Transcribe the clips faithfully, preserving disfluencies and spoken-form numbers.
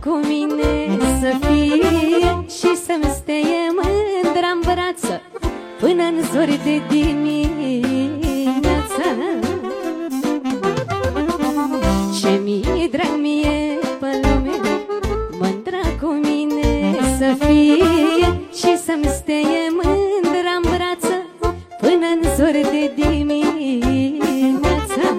cu mine să fie și să-mi steie mândra în brață până în zori de dimineață. Ce mi-e drag mie pe lume, mândra cu mine să fie și să-mi steie mândra în brață până în zori de dimineață.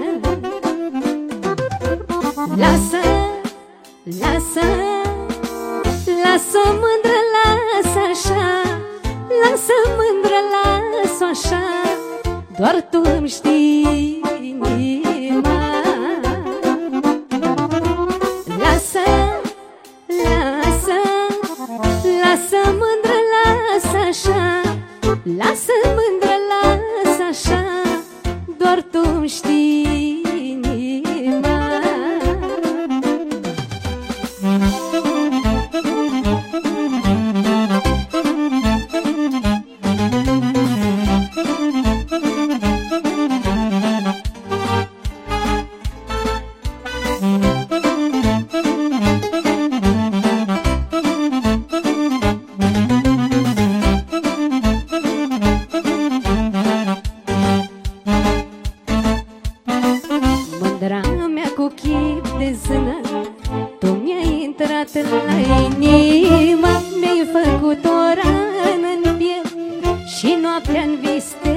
Lasă, lasă, lasă mândră, lasă așa, lasă mândră, lasă așa, doar tu îmi știi inima. Lasă, lasă, lasă mândră, lasă așa, lasă mândră, lasă așa, doar tu îmi știi inima. Mândra mea cu chip de zână, tu mi-ai intrat la inimă, mi-ai făcut o rană în piel și noaptea-n vis te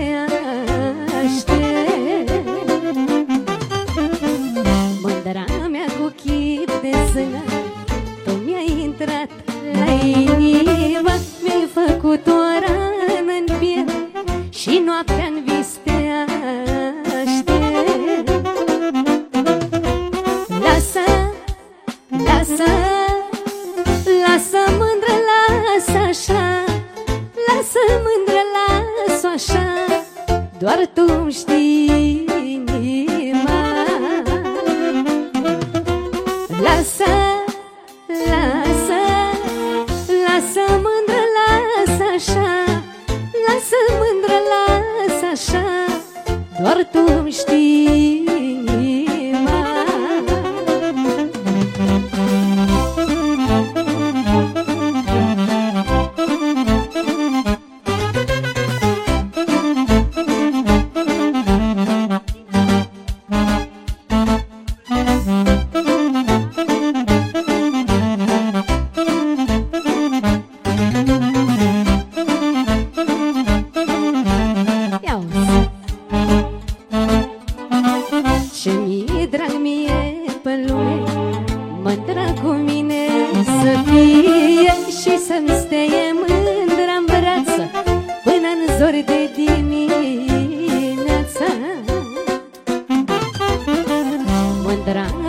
aștept. Mândra mea cu chip de zână, tu mi-ai intrat la inimă, mi-ai făcut o rană în piel și noaptea-n vis te aștept. Lasă, lasă, lasă mândră, lasă așa, lasă mândră, lasă așa, doar tu îmi știi inima. Lasă, lasă, lasă mândră, lasă așa, lasă mândră, lasă așa, doar tu îmi știi inima. Ce mi-e drag mie pe lume, mândra cu mine să fie și să-mi steie mândra în brață până în zori de dimineață. Mândra